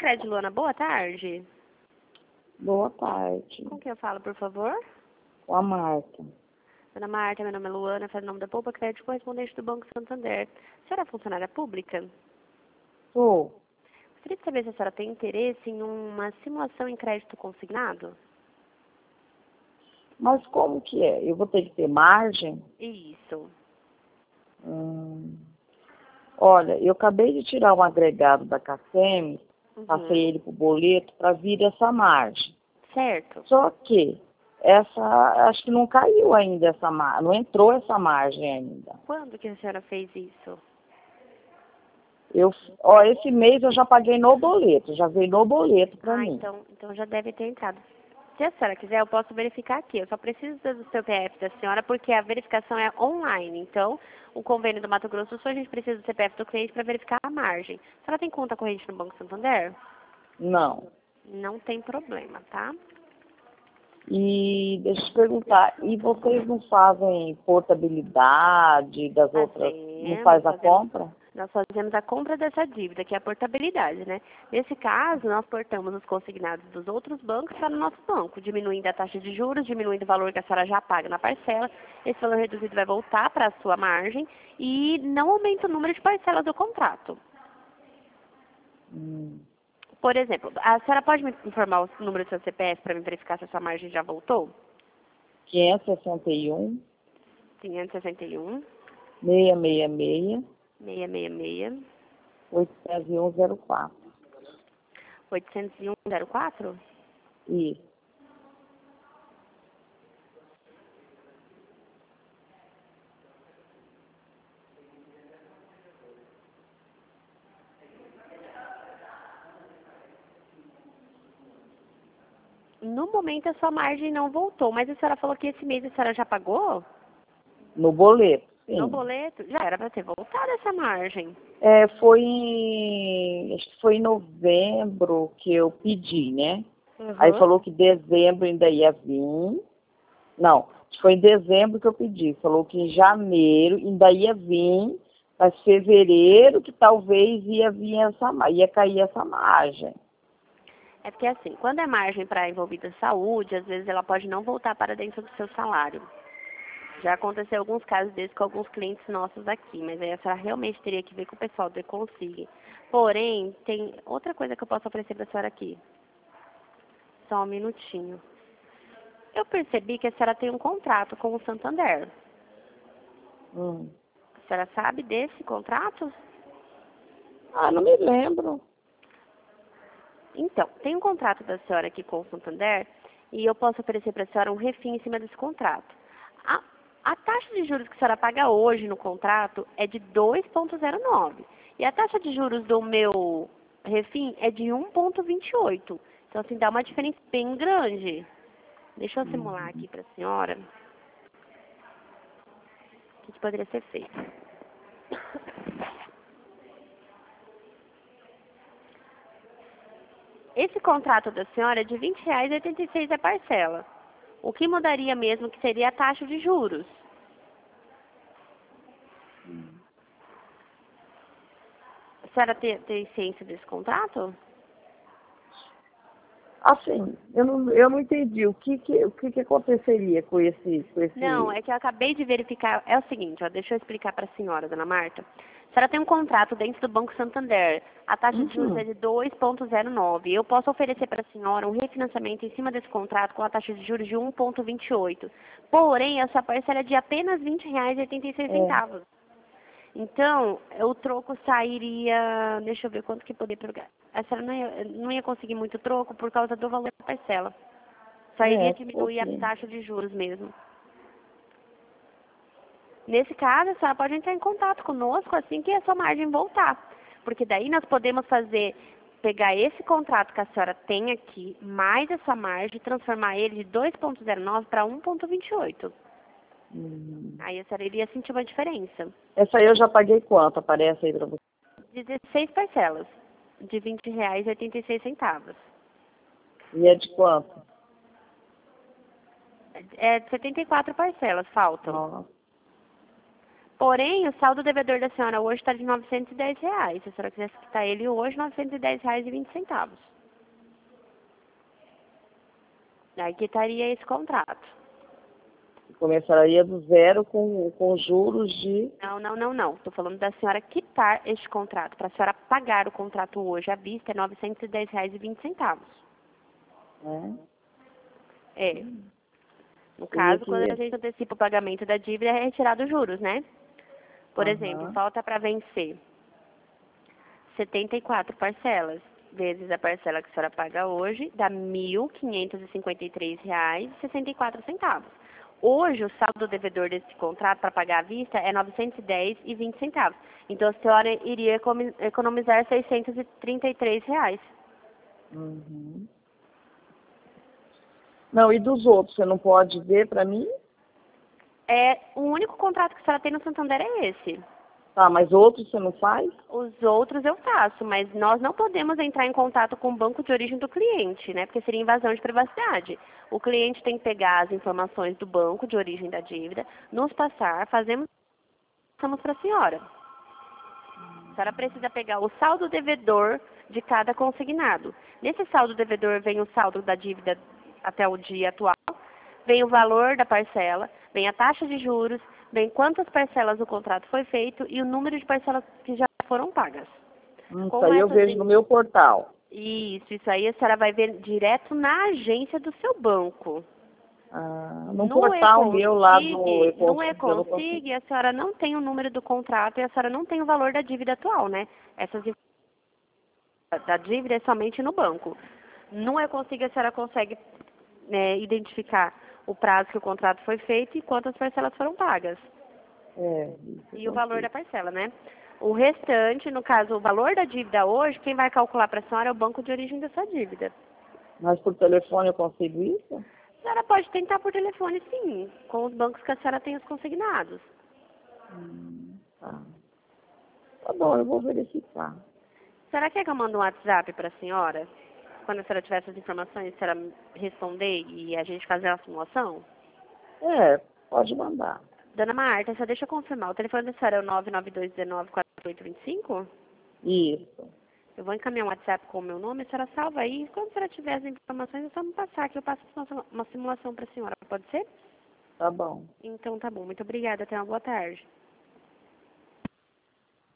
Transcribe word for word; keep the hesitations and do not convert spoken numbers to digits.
Sicredi, Luana, boa tarde. Boa tarde. Com quem eu falo, por favor? Com a Marta. Dona Marta, meu nome é Luana, faz o nome da Poupa Crédito, correspondente do Banco Santander. A senhora é funcionária pública? Sou. Gostaria de saber se a senhora tem interesse em uma simulação em crédito consignado? Mas como que é? Eu vou ter que ter margem? Isso. Hum. Olha, eu acabei de tirar um agregado da Cacem, Uhum. passei ele pro boleto para vir essa margem. Certo. Só que essa, acho que não caiu ainda essa margem, não entrou essa margem ainda. Quando que a senhora fez isso? Eu, ó, esse mês eu já paguei no boleto, já veio no boleto para Ah, mim. então, então já deve ter entrado. Se a senhora quiser, eu posso verificar aqui. Eu só preciso do C P F da senhora porque a verificação é online. Então, o convênio do Mato Grosso do Sul, a gente precisa do C P F do cliente para verificar a margem. A senhora tem conta corrente no Banco Santander? Não. Não tem problema, tá? E deixa eu te perguntar, e vocês não fazem portabilidade das outras, não Fazemos, faz a fazemos. compra? Nós fazemos a compra dessa dívida, que é a portabilidade, né? Nesse caso, nós portamos os consignados dos outros bancos para o nosso banco, diminuindo a taxa de juros, diminuindo o valor que a senhora já paga na parcela. Esse valor reduzido vai voltar para a sua margem e não aumenta o número de parcelas do contrato. Hum. Por exemplo, a senhora pode me informar o número do seu C P F para me verificar se a sua margem já voltou? quinhentos e sessenta e um, quinhentos e sessenta e um, seiscentos e sessenta e seis, seiscentos e sessenta e seis, oitocentos e um, zero quatro. oitocentos e um, zero quatro? Isso. No momento, a sua margem não voltou, mas a senhora falou que esse mês a senhora já pagou? No boleto, sim. No boleto? Já era para ter voltado essa margem. É, foi em, acho que foi em novembro que eu pedi, né? Uhum. Aí falou que dezembro ainda ia vir. Não, foi em dezembro que eu pedi. Falou que em janeiro ainda ia vir, mas fevereiro que talvez ia vir essa, ma- ia cair essa margem. É porque assim, quando é margem para envolvida saúde, às vezes ela pode não voltar para dentro do seu salário. Já aconteceu alguns casos desses com alguns clientes nossos aqui, mas aí a senhora realmente teria que ver com o pessoal do Econsig. Porém, tem outra coisa que eu posso oferecer para a senhora aqui. Só um minutinho. Eu percebi que a senhora tem um contrato com o Santander. Hum. A senhora sabe desse contrato? Ah, não me lembro. Então, tem um contrato da senhora aqui com o Santander e eu posso oferecer para a senhora um refim em cima desse contrato. A, a taxa de juros que a senhora paga hoje no contrato é de dois vírgula zero nove. E a taxa de juros do meu refim é de um vírgula vinte e oito. Então, assim, dá uma diferença bem grande. Deixa eu simular aqui para a senhora o que, que poderia ser feito. Esse contrato da senhora é de vinte reais e oitenta e seis a parcela. O que mudaria mesmo que seria a taxa de juros. A senhora tem, tem ciência desse contrato? Assim, eu não, eu não entendi o que que, o que que aconteceria com esse, com esse... Não, é que eu acabei de verificar. É o seguinte, ó, deixa eu explicar para a senhora, dona Marta. A senhora tem um contrato dentro do Banco Santander. A taxa de juros Uhum. é de dois vírgula zero nove. Eu posso oferecer para a senhora um refinanciamento em cima desse contrato com a taxa de juros de um vírgula vinte e oito. Porém, essa parcela é de apenas vinte reais e oitenta e seis centavos. Então, o troco sairia... Deixa eu ver quanto que poderia pegar. A senhora não ia, não ia conseguir muito troco por causa do valor da parcela. Só É, iria é, diminuir a ok. taxa de juros mesmo. Nesse caso, a senhora pode entrar em contato conosco assim que a sua margem voltar. Porque daí nós podemos fazer, pegar esse contrato que a senhora tem aqui, mais essa margem, e transformar ele de dois vírgula zero nove para um vírgula vinte e oito. Hum. Aí a senhora iria sentir uma diferença. Essa aí eu já paguei quanto? Aparece aí pra você. dezesseis parcelas, de vinte reais e oitenta e seis centavos. E é de quanto? É setenta e quatro parcelas, faltam. Nossa. Porém, o saldo devedor da senhora hoje está de novecentos e dez reais. Se a senhora quisesse quitar ele hoje, novecentos e dez reais e vinte centavos. Aí quitaria esse contrato. Começaria do zero com, com juros de... Não, não, não, não. Estou falando da senhora quitar este contrato. Para a senhora pagar o contrato hoje à vista é novecentos e dez reais e vinte centavos. É? É. No caso, quando a gente antecipa o pagamento da dívida, é retirado os juros, né? Por Uhum. exemplo, falta para vencer setenta e quatro parcelas, vezes a parcela que a senhora paga hoje, dá mil quinhentos e cinquenta e três reais e sessenta e quatro centavos. Hoje, o saldo devedor desse contrato para pagar à vista é novecentos e dez reais e vinte centavos. Então, a senhora iria economizar seiscentos e trinta e três reais. Uhum. Não, e dos outros, você não pode ver para mim? É, o único contrato que a senhora tem no Santander é esse. Tá, mas outros você não faz? Os outros eu faço, mas nós não podemos entrar em contato com o banco de origem do cliente, né? Porque seria invasão de privacidade. O cliente tem que pegar as informações do banco de origem da dívida, nos passar, fazemos passamos para a senhora. A senhora precisa pegar o saldo devedor de cada consignado. Nesse saldo devedor vem o saldo da dívida até o dia atual, vem o valor da parcela, vem a taxa de juros, vem quantas parcelas o contrato foi feito e o número de parcelas que já foram pagas. Hum, isso Com aí eu essas vejo no meu portal. Isso, isso aí a senhora vai ver direto na agência do seu banco. Ah, no No portal meu lá do E-Consig, no E-Consig, eu não consigo. E-Consig, a senhora não tem o número do contrato e a senhora não tem o valor da dívida atual, né? Essas informações da dívida é somente no banco. No E-Consig, a senhora consegue né, identificar o prazo que o contrato foi feito e quantas parcelas foram pagas. É, E o valor da parcela, né? O restante, no caso, o valor da dívida hoje, quem vai calcular para a senhora é o banco de origem dessa dívida. Mas por telefone eu consigo isso? A senhora pode tentar por telefone, sim, com os bancos que a senhora tem os consignados. Hum, tá. Tá bom, eu vou verificar. A senhora quer que eu mande um WhatsApp para a senhora? Quando a senhora tiver essas informações, a senhora responder e a gente fazer a simulação? É, pode mandar. Dona Marta, só deixa eu confirmar. O telefone da senhora é o nove nove dois um nove quatro oito dois cinco? Isso. Eu vou encaminhar um WhatsApp com o meu nome, a senhora salva aí. Quando a senhora tiver as informações, é só me passar que eu passo uma simulação para a senhora. Pode ser? Tá bom. Então tá bom. Muito obrigada. Tenha uma boa tarde.